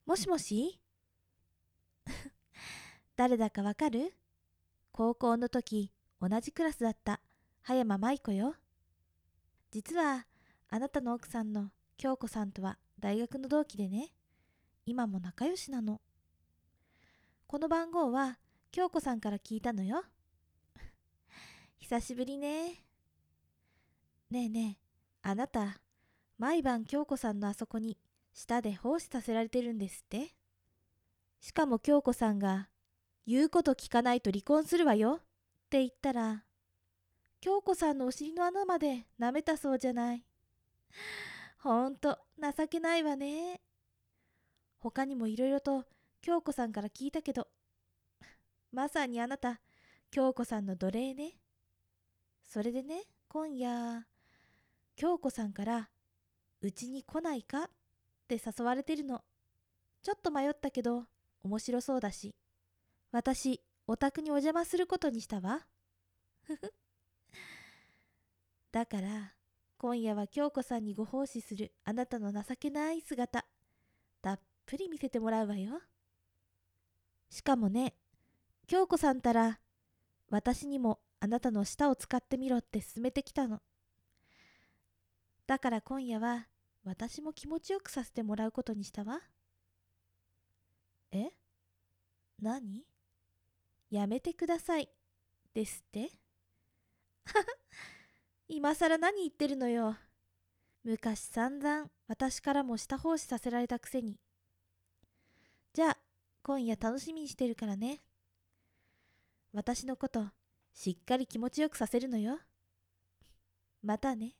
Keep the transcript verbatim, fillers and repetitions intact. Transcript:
もしもし誰だかわかる？高校の時、同じクラスだった葉山舞子よ。実は、あなたの奥さんの京子さんとは大学の同期でね、今も仲良しなの。この番号は京子さんから聞いたのよ。久しぶりね。ねえねえ、あなた、毎晩京子さんのあそこに舌で奉仕させられてるんですって。しかも京子さんが、言うこと聞かないと離婚するわよって言ったら、京子さんのお尻の穴まで舐めたそうじゃない。ほんと情けないわね。他にもいろいろと京子さんから聞いたけど、まさにあなた、京子さんの奴隷ね。それでね、今夜、京子さんから、うちに来ないかって誘われてるの。ちょっと迷ったけど、面白そうだし。私、お宅にお邪魔することにしたわ。ふふ。だから、今夜は京子さんにご奉仕するあなたの情けない姿、たっぷり見せてもらうわよ。しかもね、京子さんたら、私にもあなたの舌を使ってみろって勧めてきたの。だから今夜は、私も気持ちよくさせてもらうことにしたわ。え？何？やめてください。ですって？今さら何言ってるのよ。昔散々私からも舌奉仕させられたくせに。じゃあ、今夜楽しみにしてるからね。私のこと、しっかり気持ちよくさせるのよ。またね。